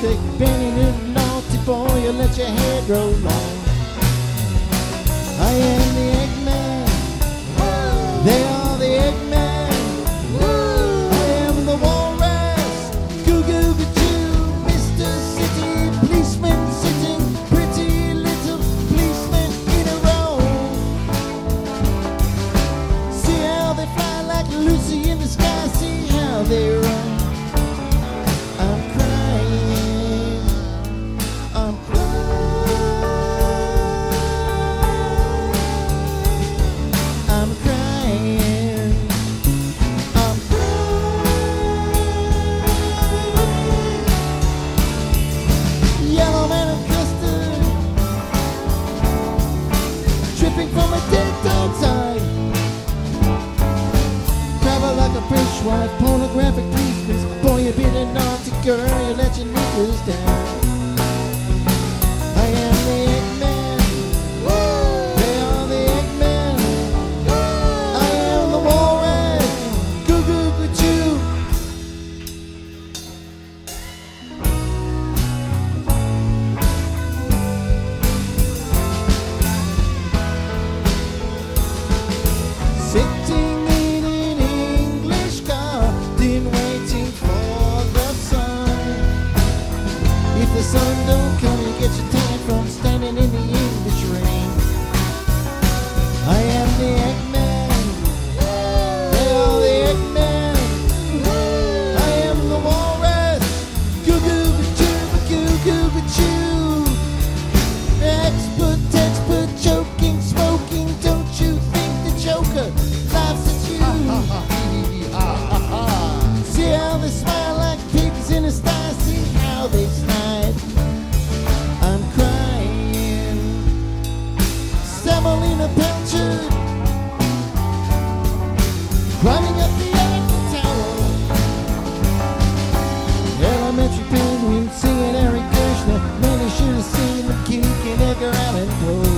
stick, bending in naughty boy, you let your hair grow long. I am the Eggman. They are the Eggman. I am the walrus. Goo goo goo choo, Mr. City policeman sitting, pretty little policemen in a row. See how they fly like Lucy in the sky. See how they run. I'm crying. I'm crying. I'm crying. Yellow man of custard, dripping from a dead dog's eye. Travel like a French wife, pornographic pieces. Boy, you been a naughty girl, you let your knickers down. I am the Eggman. They are the Eggman. I am the walrus. Goo goo goo choo. Sitting in an English garden, waiting for the sun. If the sun don't come, you get your tan from standing in the English rain. I am the Eggman. They are the Eggman. I am the walrus. Goo goo goo choo, goo goo goo choo. Expert, choking, smoking. Don't you think the Joker laughs at you? See how they smile like pigs in a sty. See how they slide. I'm crying. Semolina Pilchard, climbing up the Eiffel Tower. Elementary penguin singing Eric Kirshner. Man, you should have seen them kicking Edgar Allan Poe.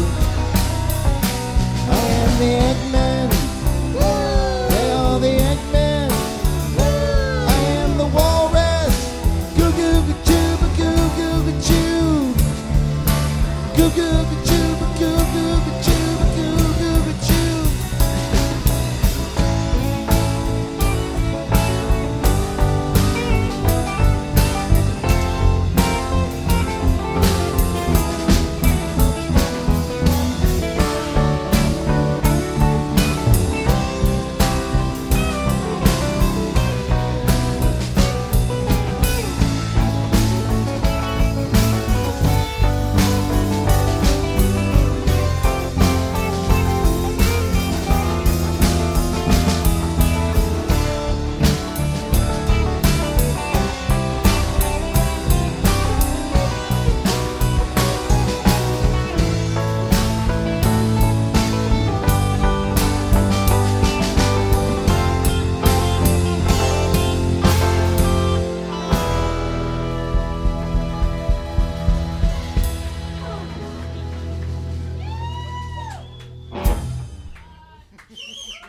I am the Eggman. They are the Eggman. I am the walrus. Goo goo goo choo, goo goo goo choo. Goo goo goo choo.